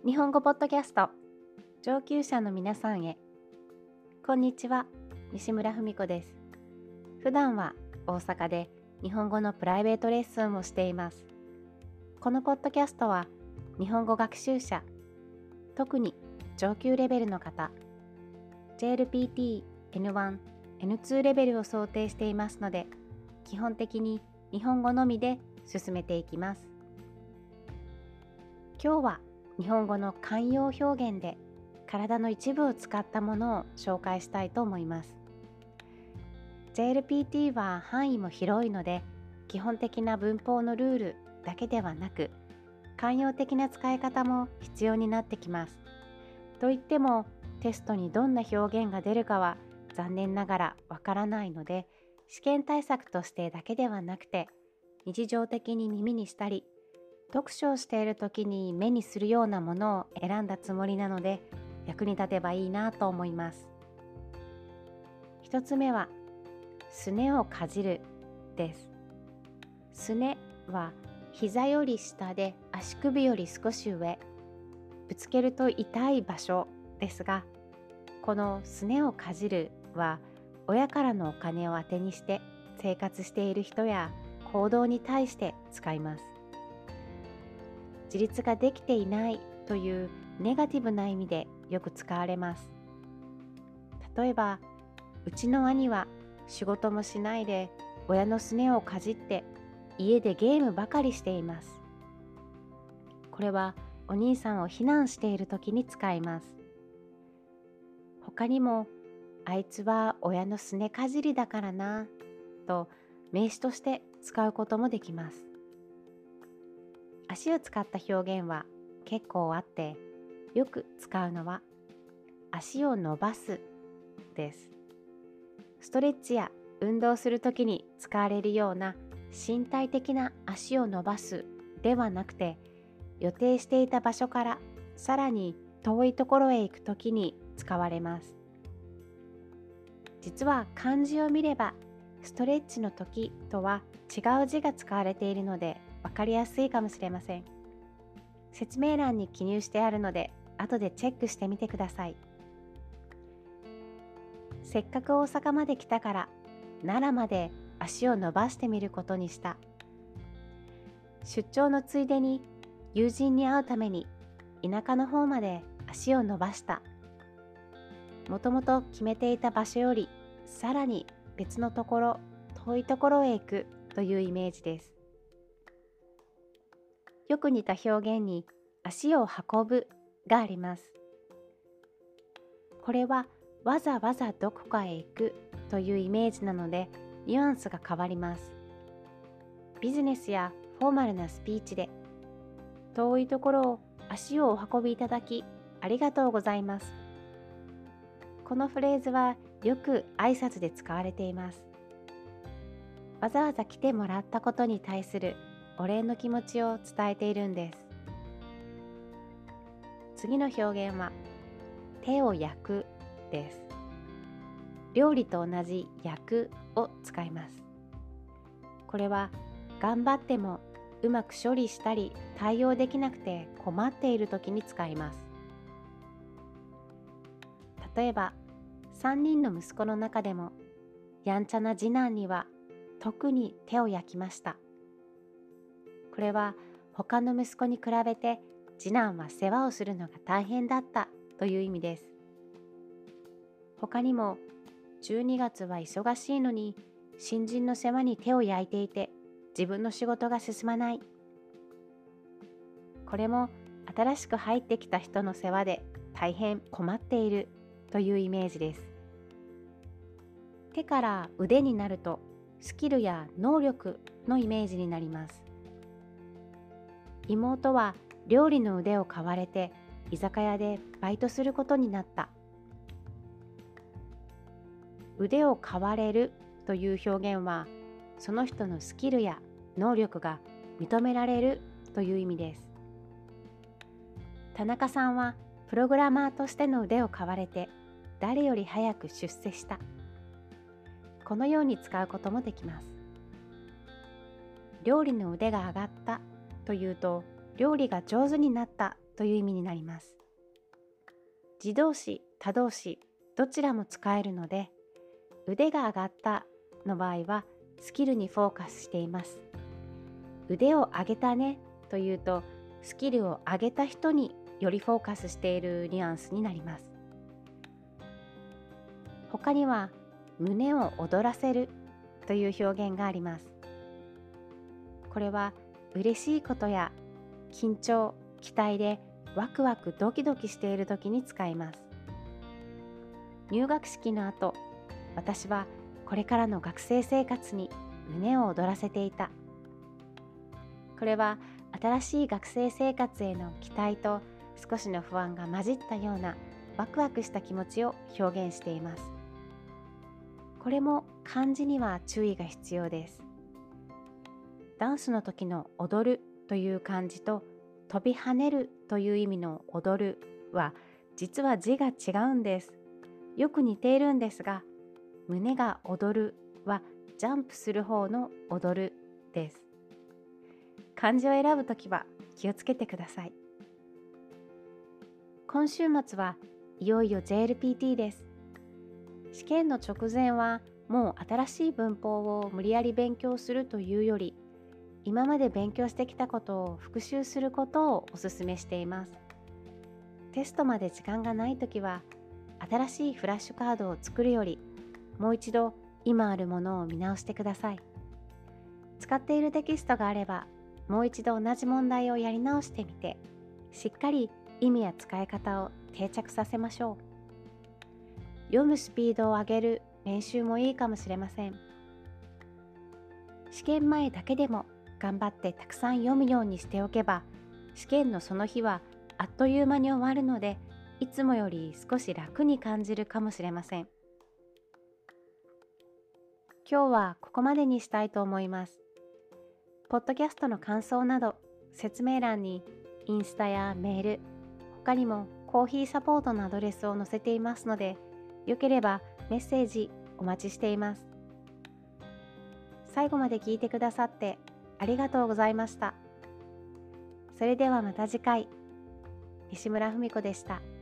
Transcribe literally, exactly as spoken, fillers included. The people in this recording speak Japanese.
日本語ポッドキャスト上級者の皆さんへ。こんにちは、西村文子です。普段は大阪で日本語のプライベートレッスンをしています。このポッドキャストは日本語学習者、特に上級レベルの方、ジェーエルピーティー、エヌワン、エヌツー レベルを想定していますので、基本的に日本語のみで進めていきます。今日は日本語の慣用表現で体の一部を使ったものを紹介したいと思います。ジェーエルピーティー は範囲も広いので、基本的な文法のルールだけではなく、慣用的な使い方も必要になってきます。といっても、テストにどんな表現が出るかは残念ながらわからないので、試験対策としてだけではなくて、日常的に耳にしたり、読書をしている時に目にするようなものを選んだつもりなので、役に立てばいいなと思います。一つ目は、すねをかじるです。すねは膝より下で足首より少し上、ぶつけると痛い場所ですが、このすねをかじるは親からのお金を当てにして生活している人や行動に対して使います。自立ができていないというネガティブな意味でよく使われます。例えば、うちの兄は仕事もしないで親のすねをかじって家でゲームばかりしています。これはお兄さんを非難している時に使います。他にも、あいつは親のすねかじりだからなと名詞として使うこともできます。足を使った表現は結構あって、よく使うのは足を伸ばすです。ストレッチや運動するときに使われるような身体的な足を伸ばすではなくて、予定していた場所からさらに遠いところへ行くときに使われます。実は漢字を見れば、ストレッチの時とは違う字が使われているので分かりやすいかもしれません。説明欄に記入してあるので、後でチェックしてみてください。せっかく大阪まで来たから、奈良まで足を伸ばしてみることにした。出張のついでに友人に会うために田舎の方まで足を伸ばした。もともと決めていた場所よりさらに別のところ、遠いところへ行くというイメージです。よく似た表現に足を運ぶがあります。これはわざわざどこかへ行くというイメージなので、ニュアンスが変わります。ビジネスやフォーマルなスピーチで、遠いところを足をお運びいただきありがとうございます。このフレーズはよく挨拶で使われています。わざわざ来てもらったことに対するお礼の気持ちを伝えているんです。次の表現は手を焼くです。料理と同じ焼くを使います。これは頑張ってもうまく処理したり対応できなくて困っている時に使います。例えば、さんにんの息子の中でもやんちゃな次男には特に手を焼きました。これは他の息子に比べて次男は世話をするのが大変だったという意味です。他にも、じゅうにがつは忙しいのに新人の世話に手を焼いていて自分の仕事が進まない。これも新しく入ってきた人の世話で大変困っているというイメージです。手から腕になるとスキルや能力のイメージになります。妹は料理の腕を買われて居酒屋でバイトすることになった。腕を買われるという表現は、その人のスキルや能力が認められるという意味です。田中さんはプログラマーとしての腕を買われて誰より早く出世した。このように使うこともできます。料理の腕が上がったというと、料理が上手になったという意味になります。自動詞、他動詞、どちらも使えるので、腕が上がったの場合はスキルにフォーカスしています。腕を上げたねというと、スキルを上げた人によりフォーカスしているニュアンスになります。他には、胸を躍らせるという表現があります。これは嬉しいことや緊張、期待でワクワクドキドキしている時に使います。入学式の後、私はこれからの学生生活に胸を躍らせていた。これは新しい学生生活への期待と少しの不安が混じったようなワクワクした気持ちを表現しています。これも漢字には注意が必要です。ダンスの時の踊るという漢字と飛び跳ねるという意味の踊るは実は字が違うんです。よく似ているんですが、胸が踊るはジャンプする方の踊るです。漢字を選ぶときは気をつけてください。今週末はいよいよ ジェーエルピーティー です。試験の直前はもう新しい文法を無理やり勉強するというより、今まで勉強してきたことを復習することをお勧めしています。テストまで時間がないときは、新しいフラッシュカードを作るより、もう一度今あるものを見直してください。使っているテキストがあれば、もう一度同じ問題をやり直してみて、しっかり意味や使い方を定着させましょう。読むスピードを上げる練習もいいかもしれません。試験前だけでも頑張ってたくさん読むようにしておけば、試験のその日はあっという間に終わるので、いつもより少し楽に感じるかもしれません。今日はここまでにしたいと思います。ポッドキャストの感想など、説明欄にインスタやメール、他にもコーヒーサポートのアドレスを載せていますので、よければメッセージお待ちしています。最後まで聞いてくださってありがとうございました。それではまた次回。西村文子でした。